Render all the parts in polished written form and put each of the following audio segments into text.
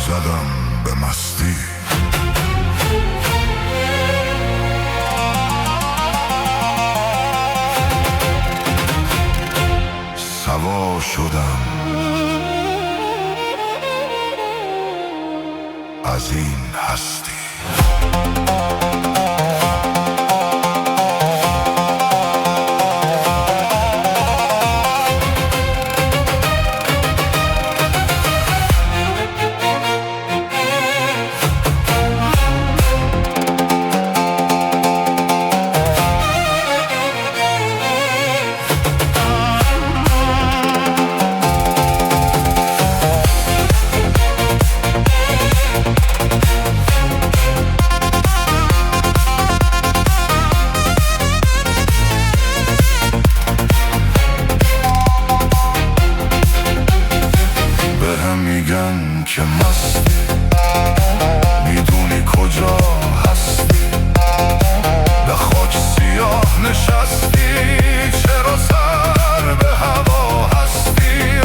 زدم به مستی، سوا شدم از این هستی. میگن که مستی، میدونی کجا هستی، به خاک سیاه نشستی، چرا سر به هوا هستی.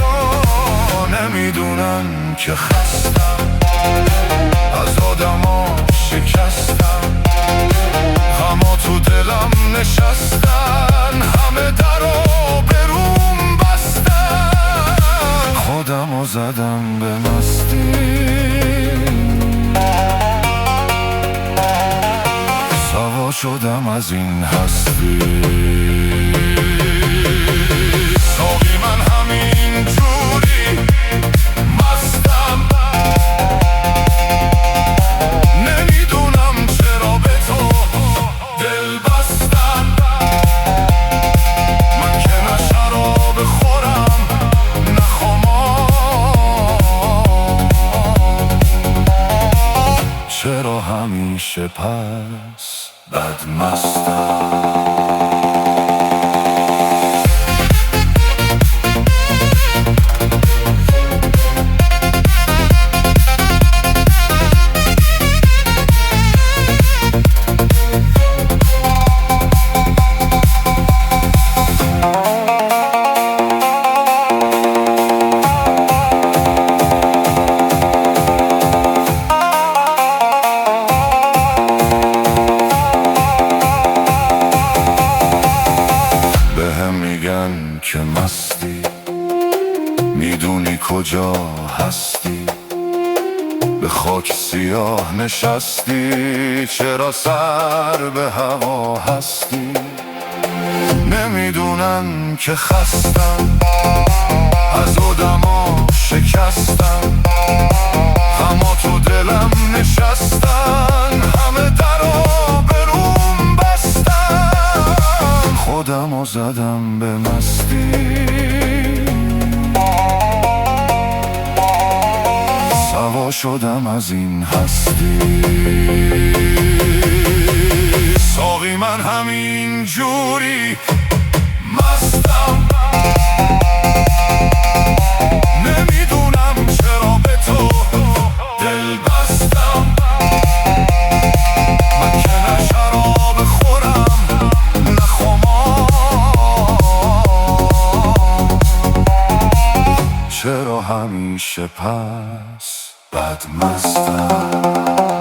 نمیدونن که خستم، از آدما شکستم، غما تو دلم نشستن، همه درو بروم بستن، خودمو زدم به مستی، سوا شدم از این هستی. ساقی من همین جوری مستم، نمیدونم چرا به تو دل بستم، من که نه شراب خورم نه خمار، چرا همیشه پس بد مستم. میگن که مستی، میدونی کجا هستی، به خاک سیاه نشستی، چرا سر به هوا هستی. نمیدونن که خستم، از آدما شکستم، غما تو دلم نشستن، همه درو بروم بستن، خودمو زدم به مستی، سوا شدم از این هستی. ساقی من همین جوری مستم، نمیدونم چرا به تو دل بستم، من که نه شراب خورم نه خمار، چرا همیشه پس بد مستم.